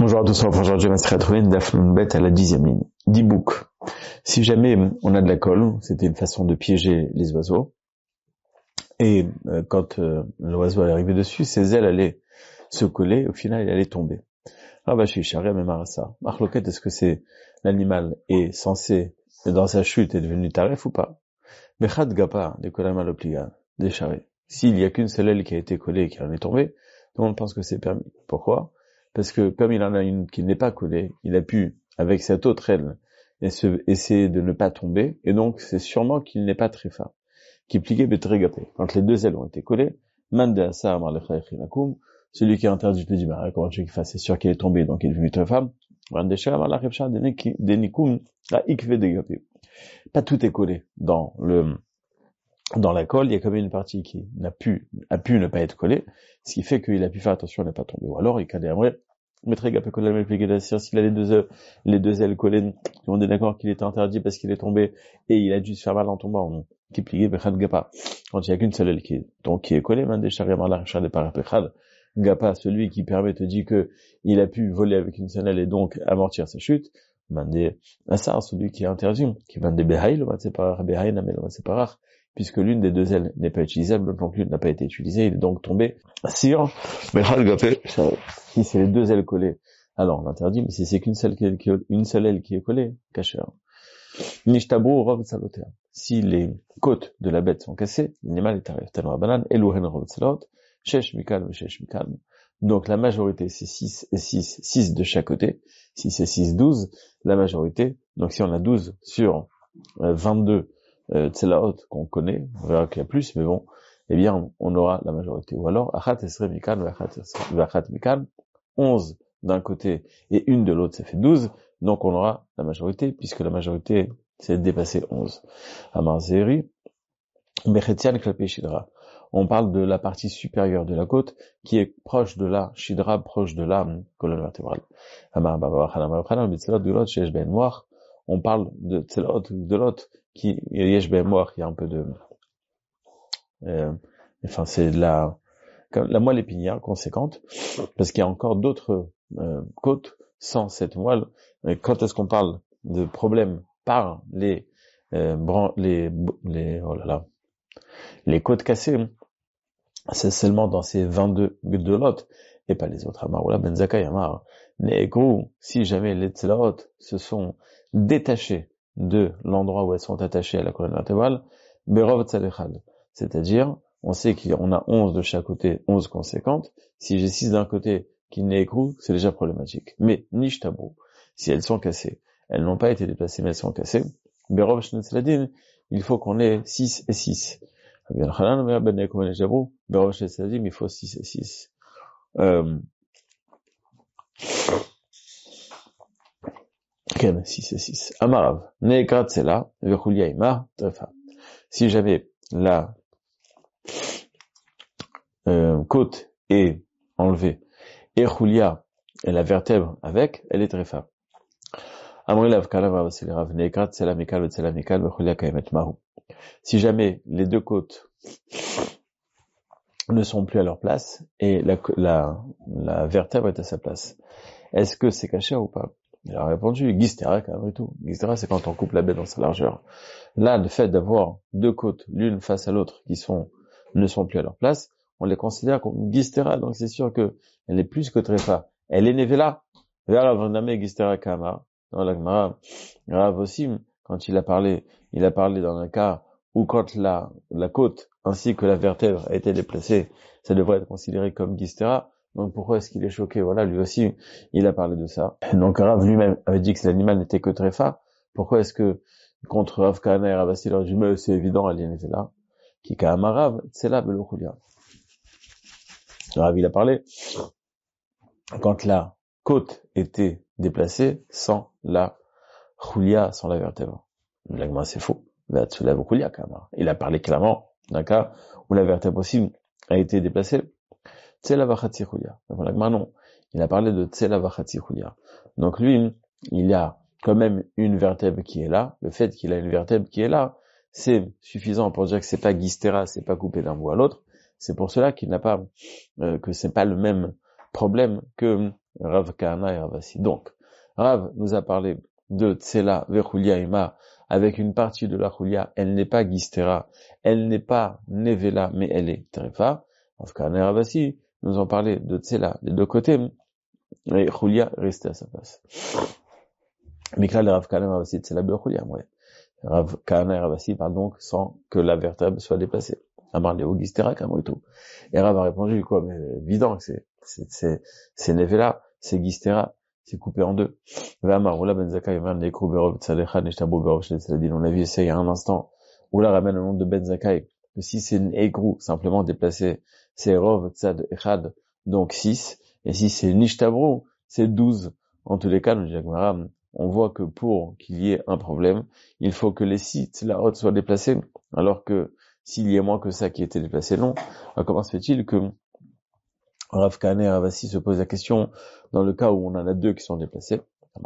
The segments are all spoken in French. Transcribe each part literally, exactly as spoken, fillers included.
Bonjour à tous, aujourd'hui on va trouver une dafnun bet à la dixième ligne. Dibouk. Si jamais on a de la colle, c'était une façon de piéger les oiseaux. Et euh, quand euh, l'oiseau allait arriver dessus, ses ailes allaient se coller, au final il allait tomber. Ah bah je suis charré même à ça. Marloquette, est-ce que c'est l'animal est censé, dans sa chute, est devenu taref ou pas? Bechad gapa, des kolama l'obliga, des charrés. S'il y a qu'une seule aile qui a été collée et qui en est tombée, tout le monde pense que c'est permis. Pourquoi? Parce que comme il en a une qui n'est pas collée, il a pu, avec cette autre aile, essayer de ne pas tomber, et donc c'est sûrement qu'il n'est pas très fin. Qui pliquait betregapé. Quand les deux ailes ont été collées, mande asa amar lechaychinakum, celui qui est interdit te dit, bah, comment tu veux qu'il fasse? C'est sûr qu'il est tombé, donc il est devenu très femme. Mande shah amar lechaychinakum, denikum, la ikve degapé. Pas tout est collé dans le, dans la colle, il y a quand même une partie qui n'a pu, a pu ne pas être collée, ce qui fait qu'il a pu faire attention à ne pas tomber. Ou alors, il cadait à vrai, mettrait gapé collé, mais pliqué d'assir, s'il a les deux ailes, les deux ailes collées, on est d'accord qu'il était interdit parce qu'il est tombé, et il a dû se faire mal en tombant, non. Qui plié, bechad gapa. Quand il y a qu'une seule aile qui est, donc qui est collée, man décharé mar la de par bechad gapa, celui qui permet te dit que il a pu voler avec une seule aile et donc amortir sa chute, mandé asar, celui qui est interdit, qui mandé behaï, le séparar, behaï namel, le séparar, puisque l'une des deux ailes n'est pas utilisable, donc l'une n'a pas été utilisée, il est donc tombé sur bechad gapé, si c'est les deux ailes collées, alors l'interdit, mais si c'est qu'une seule, une seule aile qui est collée, caché. Nishtabou rov salotea. Si les côtes de la bête sont cassées, l'animal est arrivé. Tellement banane, elouhen rov salot, shesh mikal, shesh mikal. Donc la majorité c'est six et six, six de chaque côté. Si c'est six, douze, la majorité. Donc si on a douze sur euh, vingt-deux euh, tselaot qu'on connaît, on verra qu'il y a plus, mais bon, eh bien on aura la majorité. Ou alors achat esre mikal, achat mikal, onze d'un côté et une de l'autre, ça fait douze. Donc on aura la majorité, puisque la majorité c'est dépasser onze. Amar Zeri, Mechetian Klape Shidra. On parle de la partie supérieure de la côte, qui est proche de la Shidra, proche de la colonne vertébrale. Amar Babachan, Amar Babachan, Bitzelot de l'autre, Yesh Ben Moir. On parle de Tzelot de l'autre, qui, Yesh Ben Moir, il y a un peu de, euh, enfin c'est de la, la moelle épinière conséquente, parce qu'il y a encore d'autres euh, côtes sans cette moelle. Et quand est-ce qu'on parle de problèmes par les euh, bran- les les oh là là les côtes cassées, c'est seulement dans ces vingt-deux de l'autre et pas les autres. Amar ou la benzaka yamar negru, si jamais les tzelaot se sont détachés de l'endroit où elles sont attachées à la colonne vertébrale, berov tzalechad, c'est-à-dire on sait qu'on a onze de chaque côté, onze conséquentes. Si j'ai six d'un côté qui n'est écrou, c'est déjà problématique. Mais nish tabou, si elles sont cassées, elles n'ont pas été déplacées, mais elles sont cassées, berov shnetzeladin, il faut qu'on ait six et six. Berov shnetzeladin, il faut six et six. Euh, Ken, six et six. Amarav, ne'ekrat sela, vechulia ima, trefa. Si j'avais la euh, côte est enlevée, et Chulia, et la vertèbre avec, elle est trefa. Si jamais les deux côtes ne sont plus à leur place et la, la, la vertèbre est à sa place, est-ce que c'est caché ou pas? Il a répondu, Gistera, quand même et tout. Gistera, c'est quand on coupe la bête dans sa largeur. Là, le fait d'avoir deux côtes l'une face à l'autre qui sont, ne sont plus à leur place, on les considère comme Gistera, donc c'est sûr que elle est plus que trefa. Elle est nevela. Vers la vendame Gistera Kama. Dans la Gemara, Rav aussi, quand il a parlé, il a parlé dans un cas où quand la, la côte ainsi que la vertèbre a été déplacée, ça devrait être considéré comme Gistera. Donc pourquoi est-ce qu'il est choqué? Voilà, lui aussi, il a parlé de ça. Donc Rav lui-même avait dit que l'animal n'était que tréfa. Pourquoi est-ce que contre Rav Kahana et Rav Assi leur dit mais c'est évident, elle est là. Qui Kahama Rav, c'est là Belochulia. Rav il a parlé quand la côte était déplacée sans la Chulia, sans la vertèbre. L'agma c'est faux. Il a parlé clairement d'un cas où la vertèbre aussi a été déplacée. Tsela vachati chulia. Non. Il a parlé de tsela vachati chulia. Donc lui, il y a quand même une vertèbre qui est là. Le fait qu'il a une vertèbre qui est là, c'est suffisant pour dire que c'est pas gistera, c'est pas coupé d'un bout à l'autre. C'est pour cela qu'il n'a pas, euh, que c'est pas le même problème que Rav Kahana et Rav Assi. Donc, Rav nous a parlé de Tsela Vechulia Ima, avec une partie de la Chulia, elle n'est pas Gistera, elle n'est pas Nevela, mais elle est Trefa. Rav Kahana et Rav Assi nous ont parlé de Tsela, des deux côtés, et Chulia restait à sa place. Mikra le Rav Kahana et Rav Assi, Tsela Bechulia, ouais. Rav Kahana et Rav Assi parlent donc sans que la vertèbre soit déplacée. Amar Léo Gistera, Kamrito. Et Rav a répondu, quoi, mais évident que c'est, c'est, c'est, c'est Nevela, c'est Gistera, c'est coupé en deux. Amar, Oula Ben Zakkai, Van Nekru Berov Tzalecha, Neshtabu Berov Shletzaladin. On a vu essayer il y a un instant. Oula ramène le nom de Ben Zakkai, que si c'est une Ekru, simplement déplacé, c'est Rov Tzad Echad, donc six. Et si c'est Nishtabru, c'est douze. En tous les cas, nous disons, on voit que pour qu'il y ait un problème, il faut que les sites, la haute soient déplacés, alors que s'il y a moins que ça qui était déplacé long, comment se fait-il que Rav Kahana et Rav Assi se posent la question dans le cas où on en a deux qui sont déplacés? Dans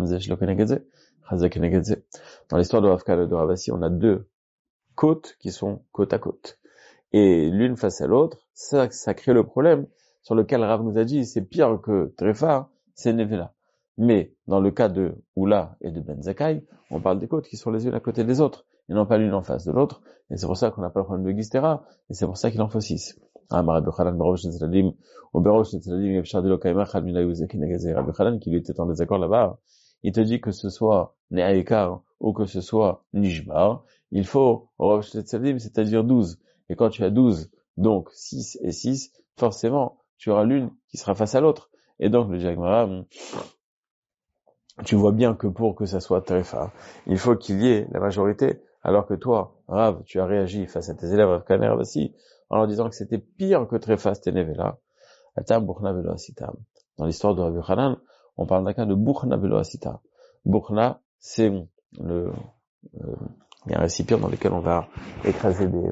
l'histoire de Rav Kahana et de Rav Assi, on a deux côtes qui sont côte à côte. Et l'une face à l'autre, ça, ça crée le problème sur lequel Rav nous a dit, c'est pire que Trefa, c'est Nevela. Mais dans le cas de Oula et de Ben Zakkai, on parle des côtes qui sont les unes à côté des autres, et non pas l'une en face de l'autre, et c'est pour ça qu'on n'a pas le problème de Gistera, et c'est pour ça qu'il en faut six. Ah, Rabbi Chanan, Baruch Shetzladim, ou Baruch Shetzladim, Yevchar Dilo Kaimach, Halmina Yuzeki Negazé, Rabbi Chanan, qui lui était en désaccord là-bas, il te dit que ce soit Ne'aikar, ou que ce soit Nishbar, il faut Baruch Shetzladim, c'est-à-dire douze. Et quand tu as douze, donc six et six, forcément, tu auras l'une qui sera face à l'autre. Et donc, le Jagmara, tu vois bien que pour que ça soit Trefa, il faut qu'il y ait la majorité, alors que toi, Rav, tu as réagi face à tes élèves, Rav Kahana et Rav Assi, en leur disant que c'était pire que Trefa, c'était Nevela. Atam Buchna Velo Asitam. Dans l'histoire de Rabbi Hanan, on parle d'un cas de Buchna Velo Asita. Buchna, c'est le, euh, il y a un récipient dans lequel on va écraser des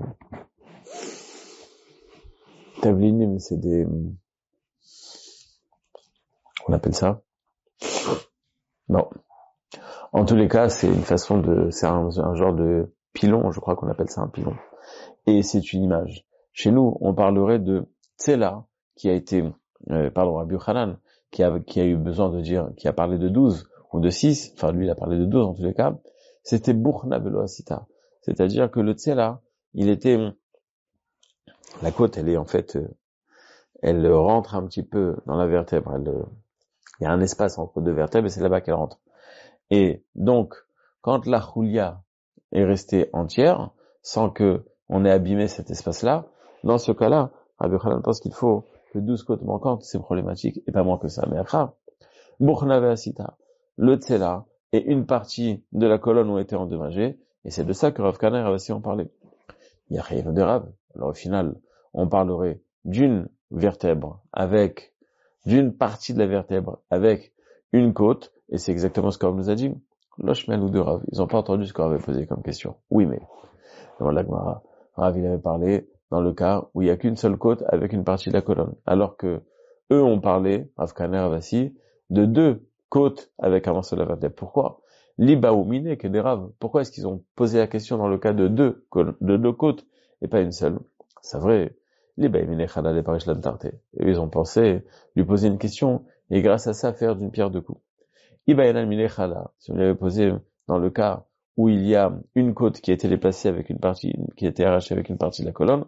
tablinim, c'est des, on appelle ça. Bon. En tous les cas, c'est une façon de, c'est un, un genre de pilon, je crois qu'on appelle ça un pilon. Et c'est une image. Chez nous, on parlerait de Tsela, qui a été, euh, pardon, Rabbi Hanan, qui a, qui a eu besoin de dire, qui a parlé de douze, ou de six, enfin lui il a parlé de douze en tous les cas, c'était Buchna Velo Asita. C'est-à-dire que le Tsela, il était, la côte, elle est en fait, elle rentre un petit peu dans la vertèbre, elle, il y a un espace entre deux vertèbres et c'est là-bas qu'elle rentre. Et donc, quand la Chulia est restée entière, sans que on ait abîmé cet espace-là, dans ce cas-là, Rabbi Hanan pense qu'il faut que douze côtes manquantes, c'est problématique, et pas moins que ça. Mais après, Buchna Ve'asita, le Tsela, et une partie de la colonne ont été endommagées, et c'est de ça que Rav Kahana et Rav Assi ont parlé. Il y a rien de Rav. Alors au final, on parlerait d'une vertèbre avec, d'une partie de la vertèbre avec une côte, et c'est exactement ce qu'on nous a dit. Loshmel ou de Rav. Ils n'ont pas entendu ce qu'on avait posé comme question. Oui, mais, dans la Gemara, Rav, il avait parlé dans le cas où il n'y a qu'une seule côte avec une partie de la colonne. Alors que, eux ont parlé, Rav Kahana et Rav Assi, de deux côtes avec un morceau de la vertèbre. Pourquoi? Liba ou miné, que des Rav. Pourquoi est-ce qu'ils ont posé la question dans le cas de deux, de deux côtes et pas une seule? C'est vrai. Liba ou miné, Khana, les Parish Lantarte. Et ils ont pensé lui poser une question et grâce à ça faire d'une pierre deux coups. Iba Yanal miné, Khala. Si on lui avait posé dans le cas où il y a une côte qui a été déplacée avec une partie, qui a été arrachée avec une partie de la colonne,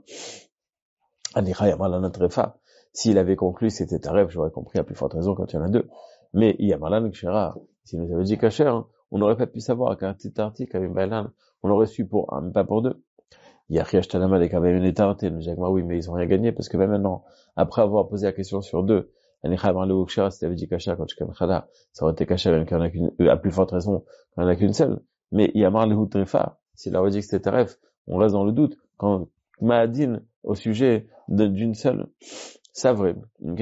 s'il avait conclu c'était taref, j'aurais compris à plus forte raison quand il y en a deux. Mais Yamalan Kshera, s'il nous avait dit Kacher, hein, on n'aurait pas pu savoir qu'un petit article avec Bailan, on l'aurait su pour un, mais pas pour deux. Il y a Riashtanama des Kabbalah et Tarté, nous disons, oui, mais ils ont rien gagné parce que même maintenant, après avoir posé la question sur deux, Kshera, si avait dit Kacher quand je Khala, ça aurait été Kacher même qu'il y en a qu'une, à plus forte raison, qu'il n'y en a qu'une seule. Mais Yamar le Trefa, s'il aurait dit que c'était taref, on reste dans le doute. Quand Mahadin, au sujet d'une seule, c'est vrai,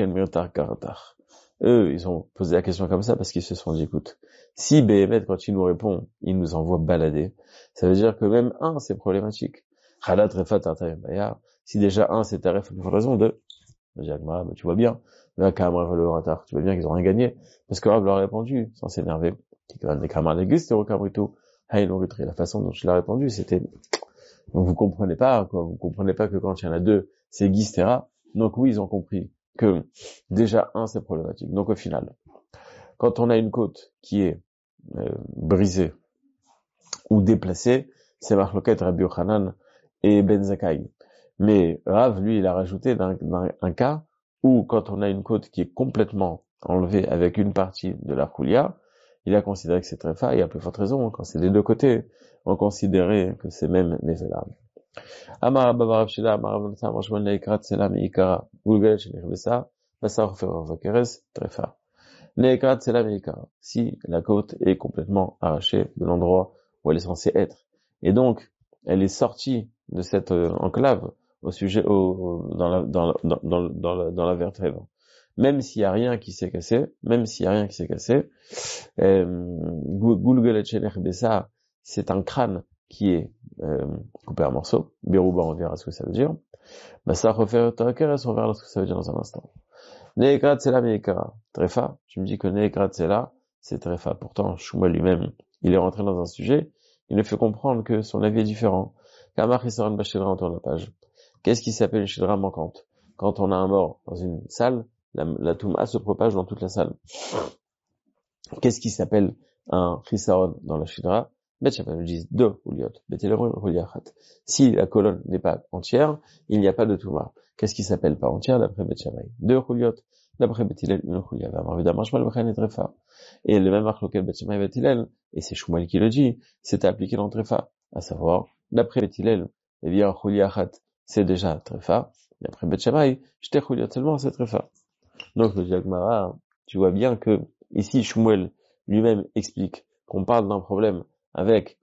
eux, ils ont posé la question comme ça parce qu'ils se sont dit, écoute, si Béhémet, quand il nous répond, il nous envoie balader, ça veut dire que même un, c'est problématique. Si déjà un, c'est taref, il faut raison de, tu vois bien, tu vois bien qu'ils ont rien gagné, parce que Rav leur a répondu, sans s'énerver, la façon dont je l'ai répondu, c'était, donc vous comprenez pas, quoi, vous comprenez pas que quand il y en a deux, c'est Gistera, donc oui, ils ont compris que déjà un c'est problématique. Donc au final, quand on a une côte qui est euh, brisée ou déplacée, c'est Marloket Rabbi Yochanan et Ben Zakkai. Mais Rav, lui, il a rajouté dans, dans un cas où quand on a une côte qui est complètement enlevée avec une partie de la Khoulia, il a considéré que c'est très fort, et à plus forte raison, quand c'est des deux côtés, on considérait que c'est même néfélam. Amar Abba Rav Shila, Amar Rav Natan, Rashman Leikrat, Selam Ikara, Gulgel Shenichbesa, Basar Ferov Vakeres, très fort. Leikrat, Selam Ikara. Si la côte est complètement arrachée de l'endroit où elle est censée être, et donc elle est sortie de cette euh, enclave au sujet, au, dans la, dans, dans, dans, dans, la, dans la vertèbre. Même s'il y a rien qui s'est cassé, même s'il y a rien qui s'est cassé, Gulgel Shenichbesa, c'est un crâne qui est euh, coupé en morceaux. Berouba, on verra ce que ça veut dire. Bah, ça refait Tarakeres, on verra ce que ça veut dire dans un instant. Neekrat Sela Meikara. Trefa, tu me dis que Neekrat Sela, c'est Trefa. Pourtant, Shmuel lui-même, il est rentré dans un sujet, il nous fait comprendre que son avis est différent. Kamar Hisaran Bashidra, on tourne la page. Qu'est-ce qui s'appelle une Shidra manquante? Quand on a un mort dans une salle, la, la Touma se propage dans toute la salle. Qu'est-ce qui s'appelle un Hisaron dans la Shidra? Bet Shammai nous dit deux Huliot. Si la colonne n'est pas entière, il n'y a pas de Touma. Qu'est-ce qui s'appelle pas entière d'après Bet Shammai? Deux Huliot. D'après Bet Hillel, une Hulia. Évidemment, Shmuel Bechen est Trefa. Et le même marque lequel Bet Shammai et Bet Hillel, et c'est Shmuel qui le dit, c'est appliqué dans Trefa. À savoir, d'après Bet Hillel, eh bien, Huliachat, c'est déjà Trefa. D'après Bet Shammai, j'étais Huliot seulement, c'est Trefa. Donc, le Diagmara, tu vois bien que, ici, Shmuel lui-même explique qu'on parle d'un problème avec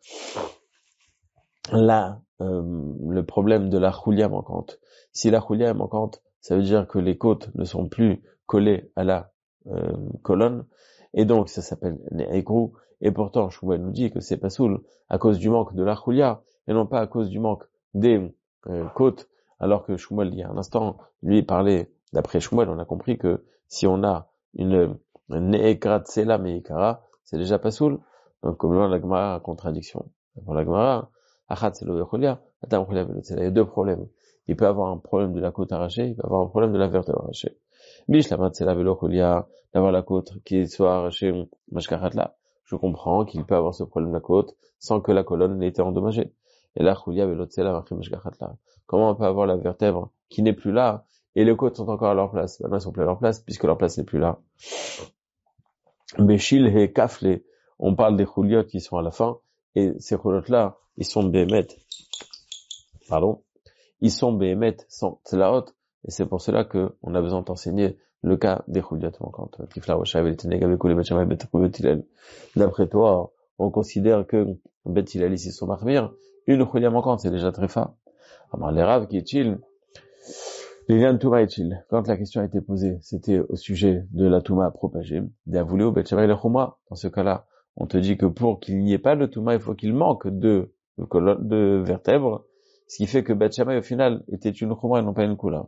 la, euh, le problème de la choulia manquante. Si la choulia est manquante, ça veut dire que les côtes ne sont plus collées à la euh, colonne, et donc ça s'appelle ne'egrou, et pourtant Shmuel nous dit que c'est pas soul à cause du manque de la choulia, et non pas à cause du manque des euh, côtes, alors que Shmuel, il y a un instant, lui parlait, d'après Shmuel, on a compris que si on a une ne'ekrat sela meikara, c'est déjà pas soul. Donc, comme là, la Gemara a contradiction. Pour la Gemara, achat c'est le cholia, attends, cholia velotzela. Il y a deux problèmes. Il peut avoir un problème de la côte arrachée, il peut avoir un problème de la vertèbre arrachée. Bish la matzela velo cholia, d'avoir la côte qui soit arrachée, mashkachat là. Je comprends qu'il peut avoir ce problème de la côte sans que la colonne n'ait été endommagée. Et là, cholia velotzela, marqué mashkachat là. Comment on peut avoir la vertèbre qui n'est plus là et les côtes sont encore à leur place? Maintenant, elles sont plus à leur place puisque leur place n'est plus là. Beshil et kafle. On parle des chouliot qui sont à la fin, et ces chouliot-là, ils sont béhémet, pardon, ils sont béhémet sans tzlaot, et c'est pour cela que on a besoin d'enseigner le cas des chouliot manquantes. D'après toi, on considère que Bet Hillel ici sont marmir, une choulia manquante, c'est déjà très fin. Alors, les raves qui est-il? Quand la question a été posée, c'était au sujet de la Touma propagée. Dans ce cas-là, on te dit que pour qu'il n'y ait pas de Touma, il faut qu'il manque de, de colonnes, de vertèbres, ce qui fait que Bet Shammai, au final, était une Khuma et non pas une Kula.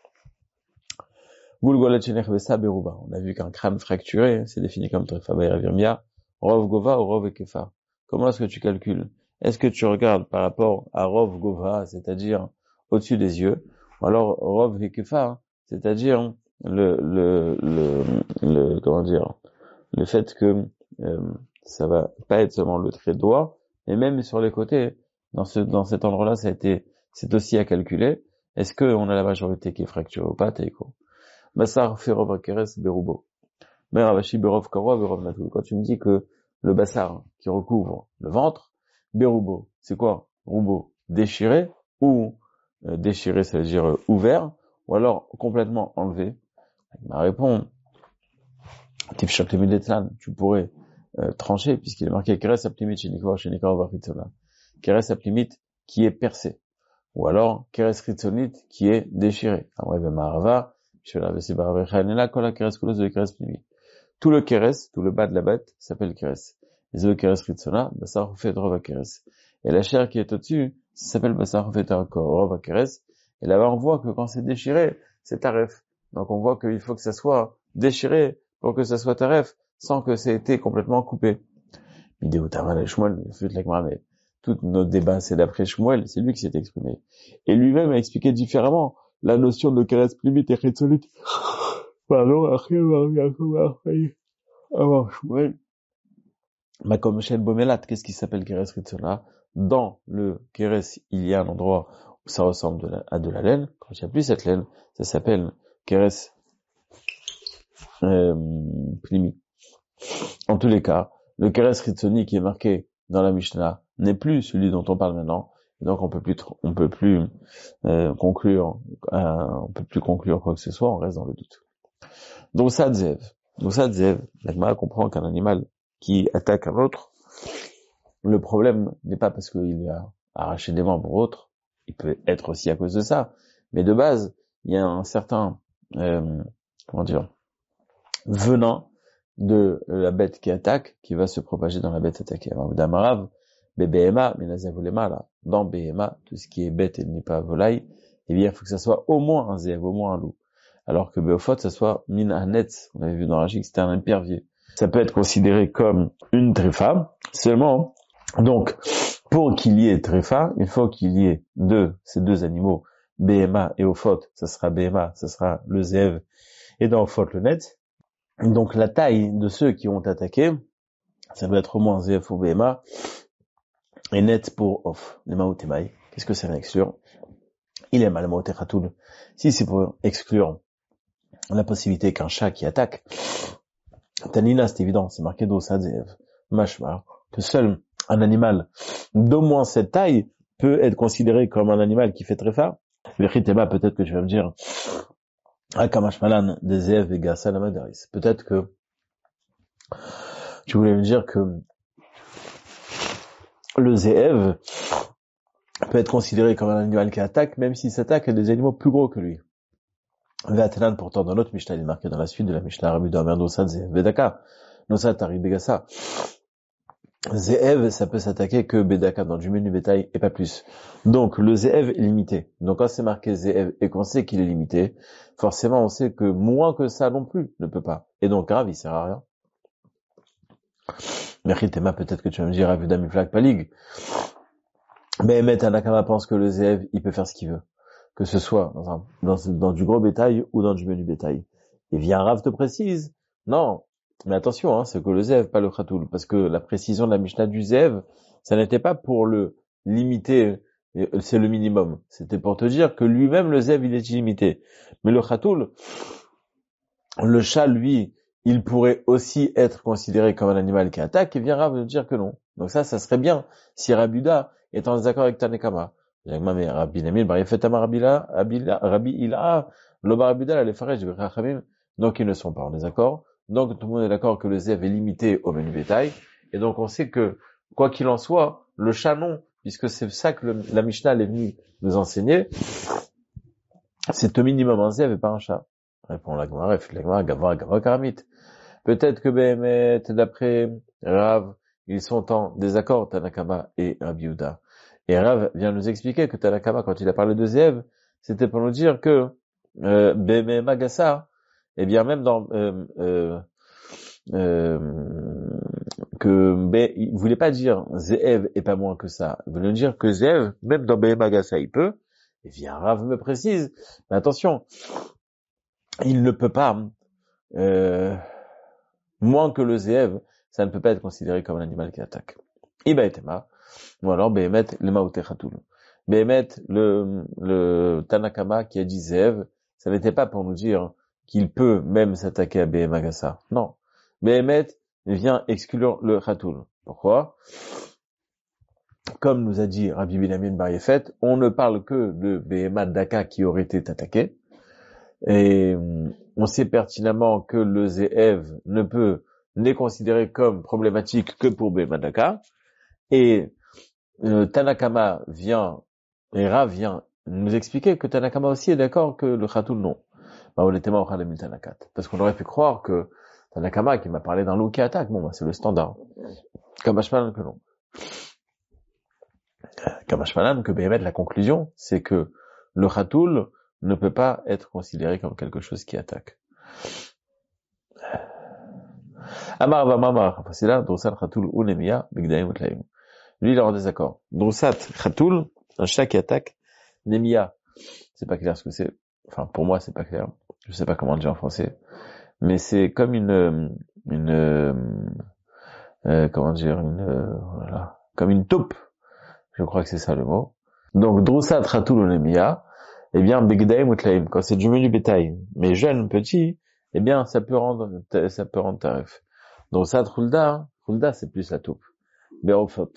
On a vu qu'un crâne fracturé, c'est défini comme Trefa Bayravirmia, Rov Gova ou Rov Ekefa. Comment est-ce que tu calcules? Est-ce que tu regardes par rapport à Rov Gova, c'est-à-dire au-dessus des yeux, ou alors Rov Ekefa, c'est-à-dire le, le, le, le, comment dire, le fait que euh, ça va pas être seulement le trait de doigt, mais même sur les côtés, dans ce, dans cet endroit-là, ça a été, c'est aussi à calculer. Est-ce que on a la majorité qui est fracturée ou pas, Teiko? Bassar fait Rov Akeres Berubo. Mais Ravashi Berov Karo Berov Natul. Quand tu me dis que le bassar qui recouvre le ventre, Berubo, c'est quoi? Rubo, déchiré, ou euh, déchiré, ça veut dire euh, ouvert, ou alors complètement enlevé. Il m'a répondu, tu pourrais euh, trancher, puisqu'il est marqué Keres Aplimit Shenikva Shenikva Vachitzona. Keres Aplimit qui est percé. Ou alors Keres Ritzonit qui est déchiré. Amre Bemarava, tout le keres, tout le bas de la bête, s'appelle keres. Les œufs keres ritsona, basar fait rova keres. Et la chair qui est au-dessus, ça s'appelle basar fait rova keres. Et là-bas, on voit que quand c'est déchiré, c'est taref. Donc on voit qu'il faut que ça soit déchiré pour que ça soit taref, sans que ça ait été complètement coupé. Midéoutaman et Shmuel, mais tout notre débat, c'est d'après Shmuel, c'est lui qui s'est exprimé. Et lui-même a expliqué différemment. la notion de keres plimit et chitzonit. Pardon, après, alors, ouais. Makom Shel Bomelat, qu'est-ce qui s'appelle keres chitzona? Dans le keres, il y a un endroit où ça ressemble de la, à de la laine. Quand il n'y a plus cette laine, ça s'appelle keres euh, plimi. En tous les cas, le keres chitzoni qui est marqué dans la Mishnah n'est plus celui dont on parle maintenant. Et donc on peut plus, on peut plus euh, conclure, euh, on peut plus conclure quoi que ce soit. On reste dans le doute. Donc ça, Zev. Donc ça, Zev. La Gemara comprend qu'un animal qui attaque un autre, le problème n'est pas parce qu'il a arraché des membres ou autre. Il peut être aussi à cause de ça. Mais de base, il y a un certain, euh, comment dire, venin de la bête qui attaque, qui va se propager dans la bête attaquée. Alors, Damarav, Béhéma, Ménazavulema, là, dans Béhéma, tout ce qui est bête et n'est pas volaille, eh bien, il faut que ça soit au moins un zève, au moins un loup. Alors que Béofot, ça soit min hanet, on avait vu dans Rachid que c'était un épervier. Ça peut être considéré comme une tréfa, seulement, donc, pour qu'il y ait tréfa, il faut qu'il y ait deux, ces deux animaux, Béhéma et Ophot, ça sera Béhéma, ça sera le zève, et dans Ophot le net. Donc la taille de ceux qui ont attaqué, ça doit être au moins Zef ou Béhéma, et net pour Off, les Maoutémaï. Qu'est-ce que ça va exclure? Il est mal Maoutéchatoul. Si c'est pour exclure la possibilité qu'un chat qui attaque, Tanina, c'est évident, c'est marqué d'Ossad Zef, Mashma, que seul un animal d'au moins cette taille peut être considéré comme un animal qui fait très fort. Vechitema, peut-être que tu vas me dire, Akamashmalan des Zef et Gassa la Madaris. Peut-être que tu voulais me dire que le Zéev peut être considéré comme un animal qui attaque, même s'il s'attaque à des animaux plus gros que lui. Vatanan, pourtant, dans notre Mishnah, il est marqué dans la suite de la Mishnah, Rabbi Domer Nosad Zéev Bedaka, Nosad Tari Begassa. Zéev, ça peut s'attaquer que Bedaka dans du menu bétail et pas plus. Donc, le Zéev est limité. Donc, quand c'est marqué Zéev et qu'on sait qu'il est limité, forcément, on sait que moins que ça non plus ne peut pas. Et donc, grave, il sert à rien. Mechitema, peut-être que tu vas me dire, Avidam Iflak Palig. Mais Met Anakama pense que le Zéev, il peut faire ce qu'il veut. Que ce soit dans, un, dans, dans du gros bétail ou dans du menu bétail. Et vient un Rav te précise. Non. Mais attention, hein, c'est que le Zéev, pas le Khatoul. Parce que la précision de la Mishnah du Zéev, ça n'était pas pour le limiter, c'est le minimum. C'était pour te dire que lui-même, le Zéev, il est illimité. Mais le Khatoul, le chat, lui, il pourrait aussi être considéré comme un animal qui attaque, et vient Rav de dire que non. Donc ça, ça serait bien si Rabuda est en désaccord avec Tanekama. Mais Rabbi Namil, Rabbi Ila, Loba Rabuda, les Farej, donc ils ne sont pas en désaccord. Donc tout le monde est d'accord que le Zéev est limité au menu bétail. Et donc on sait que, quoi qu'il en soit, le chat non, puisque c'est ça que le, la Mishnah est venue nous enseigner, c'est au minimum un Zéev et pas un chat. Répond la Gemara, la Gemara, Gavra, Gavra, Karamit. Peut-être que Béhémet, d'après Rav, ils sont en désaccord, Tanakama et Rabbi Yehuda. Et Rav vient nous expliquer que Tanakama, quand il a parlé de Zéev, c'était pour nous dire que euh, Béhémet Magassa, eh bien même dans euh, euh, euh, que Bé, il voulait pas dire Zéev et pas moins que ça. Il voulait nous dire que Zéev, même dans Béhémet Magassa, il peut. Et bien Rav me précise, mais attention, il ne peut pas euh, moins que le Zéev, ça ne peut pas être considéré comme un animal qui attaque. Iba etema, ou alors Béhémet le Maoutéchatoul. Béhémet, le, le Tanakama qui a dit Zéev, ça n'était pas pour nous dire qu'il peut même s'attaquer à Béhémet Magassa. Non. Béhémet vient exclure le Khatoul. Pourquoi? Comme nous a dit Rabbi Binyamin Bar Yefet, on ne parle que de Béhémet Daka qui aurait été attaqué. Et on sait pertinemment que le Zéev ne peut n'est considéré comme problématique que pour Béhémet Daka. Et euh, Tanakama vient, et Rav vient nous expliquer que Tanakama aussi est d'accord que le Khatoul non. Bah, on était mort à la Tanakat. Parce qu'on aurait pu croire que Tanakama qui m'a parlé d'un loup qui attaque, bon, bah, c'est le standard. Kamashmalan que non. Kamashmalan que Béhémet, la conclusion, c'est que le Khatoul ne peut pas être considéré comme quelque chose qui attaque. Amar va mamar, c'est là, Drosat Khatoul ou Nemia, Bigdaim Utlaim. Lui, il est en désaccord. Drosat Khatoul, un chat qui attaque, Nemia, c'est pas clair ce que c'est. enfin pour moi c'est pas clair, je sais pas comment le dire en français, mais c'est comme une, une, euh, comment dire, une, euh, voilà, comme une taupe, je crois que c'est ça le mot. Donc Droussa Tratul Onemia, eh bien Begdaim Utlaim, quand c'est du menu bétail, mais jeune, petit, eh bien ça peut rendre, ça peut rendre tarif. Droussa Trulda, Trulda c'est plus la taupe, Berofot.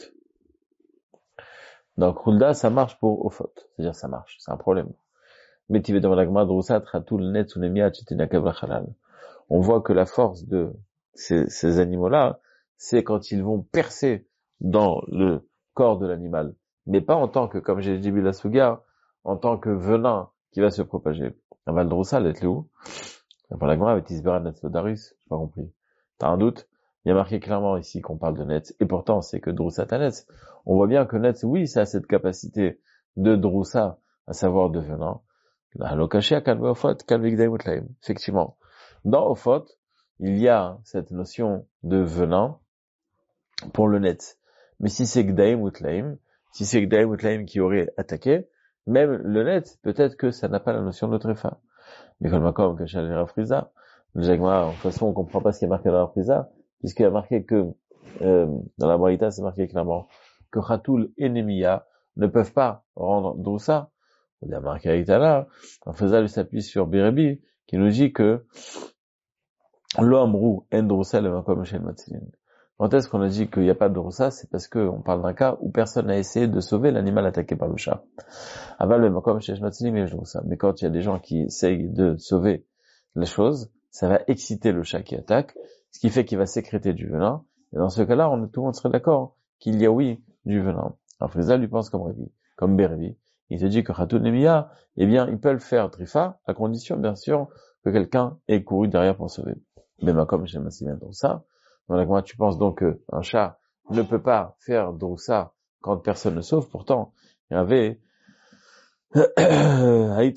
Donc Hulda, ça marche pour Ofot, c'est-à-dire ça marche, c'est un problème. Mais tu veux dans la Gemara Droussa Tratul Net Unemia Chetinakavra Halal. On voit que la force de ces, ces animaux-là, c'est quand ils vont percer dans le corps de l'animal, mais pas en tant que, comme j'ai dit la Suga, en tant que venin qui va se propager. Aval Droussa, l'être où? Pour la Gemara, avec Isbera Netzodarus, j'ai pas compris. T'as un doute? Il y a marqué clairement ici qu'on parle de Netz, et pourtant c'est que Droussa Tanetz. On voit bien que Netz, oui, ça a cette capacité de Droussa, à savoir de venin. La Lokashia Kalve Ofot, Kalvigdaim Utlaim. Effectivement. Dans Ofot, il y a cette notion de venin pour le Netz. Mais si c'est Gdaim Utlaim, si c'est Gdaim Utlaim qui aurait attaqué, même le Netz, peut-être que ça n'a pas la notion de tréfa. Mais comme Makom, Kachal et Rafriza, le Jagma, de toute façon, on comprend pas ce qui est marqué dans la Rafriza, puisqu'il y a marqué que, euh, dans la Braïta, c'est marqué clairement que Khatoul et Nemiya ne peuvent pas rendre Droussa. Il y a marqué Aïtala, en faisant lui s'appuie sur Berebi, qui nous dit que l'homme roux en Droussa le Makom chez le Matzilin. Quand est-ce qu'on a dit qu'il n'y a pas de Droussa? C'est parce qu'on parle d'un cas où personne n'a essayé de sauver l'animal attaqué par le chat. Aval le Makom chez le Matzilin, mais je Droussa. Mais quand il y a des gens qui essayent de sauver les choses, ça va exciter le chat qui attaque, ce qui fait qu'il va sécréter du venin. Et dans ce cas-là, on, tout le monde serait d'accord qu'il y a, oui, du venin. Alors Friza lui pense comme Révi, comme Berevi. Il se dit que Khatoul Nemiya, eh bien, ils peuvent faire Trifa, à condition, bien sûr, que quelqu'un ait couru derrière pour sauver. Mais comme chez Massimin Droussa, donc moi, tu penses donc qu'un chat ne peut pas faire Droussa quand personne ne sauve. Pourtant, il y avait il y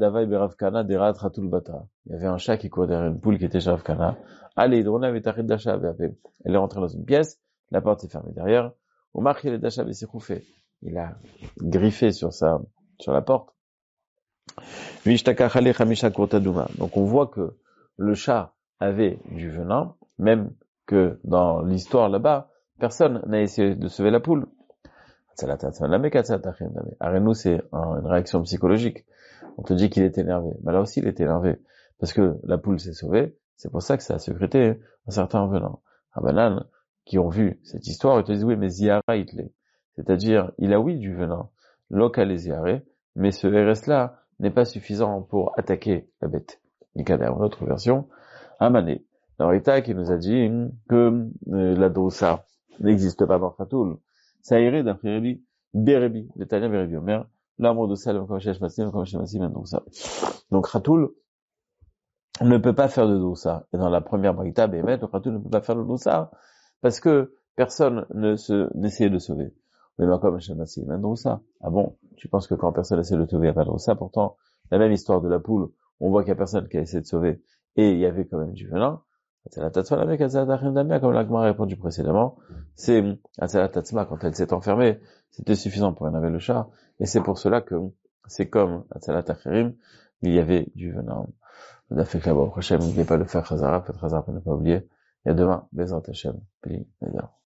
avait un chat qui courait derrière une poule qui était chez Ravkana. Allez, elle est rentrée dans une pièce, la porte s'est fermée derrière. Il a griffé sur sa, sur la porte. Donc on voit que le chat avait du venin, même que dans l'histoire là-bas, personne n'a essayé de sauver la poule. Arrête-nous, c'est une réaction psychologique. On te dit qu'il est énervé. Mais là aussi, il est énervé. Parce que la poule s'est sauvée. C'est pour ça que ça a sécrété un certain venin. Rabanan, qui ont vu cette histoire, ils te disent, oui, mais Ziara, il l'est. C'est-à-dire, il a oui du venin. Local et Ziaré. Mais ce R S-là n'est pas suffisant pour attaquer la bête. Nikader, une autre version. Amané. Dans Rita, qui nous a dit que euh, la Droussa n'existe pas dans Khatoul. Ça irait d'après Rébi, Bérébi, le Tania Bérébi Omer, l'amour de Salem, comme chez Massim, comme chez Massim, donc ça. Donc, Khatoul ne peut pas faire de Droussa. Et dans la première Braïta, Bémet, le Khatoul ne peut pas faire de Droussa, parce que personne ne se, n'essayait de sauver. Mais comme chez Massim, Droussa. Ah bon? Tu penses que quand personne essaie de sauver, il n'y a pas de Droussa? Pourtant, la même histoire de la poule, on voit qu'il n'y a personne qui a essayé de sauver, et il y avait quand même du venin. C'est la tatsma, la comme l'Agma a répondu précédemment, c'est la tatsma, quand elle s'est enfermée, c'était suffisant pour énerver le chat, et c'est pour cela que c'est comme Atzalat Achirim, il y avait du venin. On a fait que là-bas, au prochain, n'oubliez pas de faire Khazara, faites Khazara pour ne pas oublier, et à demain, Bezrat Hashem, Pili,